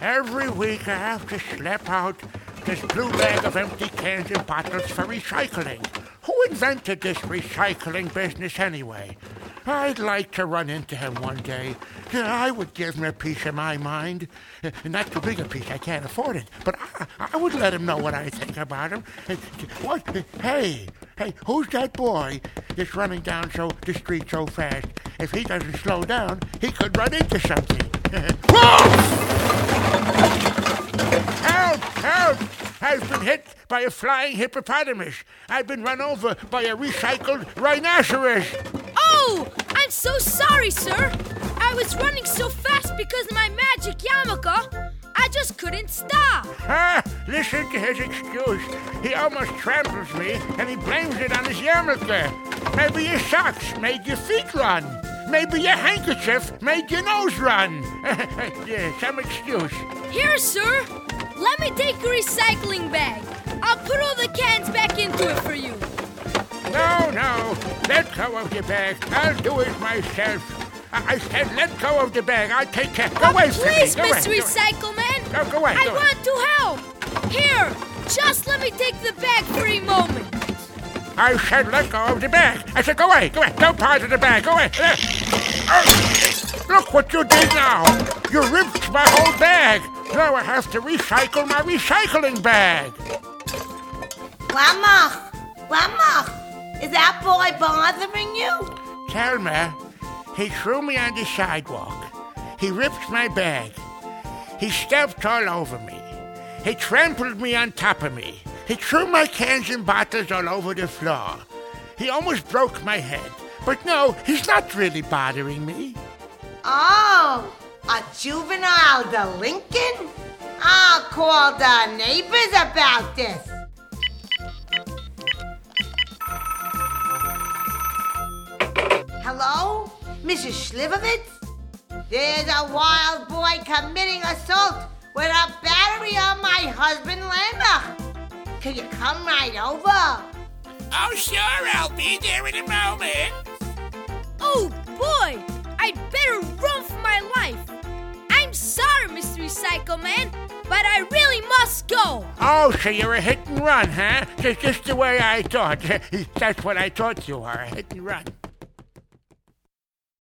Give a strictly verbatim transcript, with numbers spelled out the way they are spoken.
Every week I have to slap out this blue bag of empty cans and bottles for recycling. Who invented this recycling business anyway? I'd like to run into him one day. I would give him a piece of my mind. Not too big a piece, I can't afford it. But I, I would let him know what I think about him. What? Hey, hey, who's that boy that's running down so the street so fast? If he doesn't slow down, he could run into something. Help! Help! I've been hit by a flying hippopotamus. I've been run over by a recycled rhinoceros. Oh! I'm so sorry, sir. I was running so fast because of my magic yarmulke. I just couldn't stop. Ah, listen to his excuse. He almost tramples me, and he blames it on his yarmulke. Maybe your socks made your feet run. Maybe your handkerchief made your nose run. Yeah, some excuse. Here, sir. Let me take your recycling bag. I'll put all the cans back into it for you. No, no. Let go of the bag. I'll do it myself. I, I said let go of the bag. I'll take care. Go oh, away from me. Please, Go Mister away. Recycle Man. No, go away. I go want to help. Here, just let me take the bag for a moment. I said let go of the bag. I said go away. Go away. Don't part of the bag. Go away. Uh, look what you did now. You ripped my whole bag. Now I have to recycle my recycling bag. Lamach, Lamach, is that boy bothering you? Thelma, he threw me on the sidewalk. He ripped my bag. He stepped all over me. He trampled me on top of me. He threw my cans and bottles all over the floor. He almost broke my head. But no, he's not really bothering me. Oh, a juvenile delinquent? I'll call the neighbors about this. Hello, Missus Slivovitz? There's a wild boy committing assault with a battery on my husband, Lamach. Can you come right over? Oh, sure, I'll be there in a moment. Oh, boy! I'd better run for my life. I'm sorry, Mister Recycle Man, but I really must go. Oh, so you're a hit and run, huh? Just, just the way I thought. That's what I thought you are, a hit and run.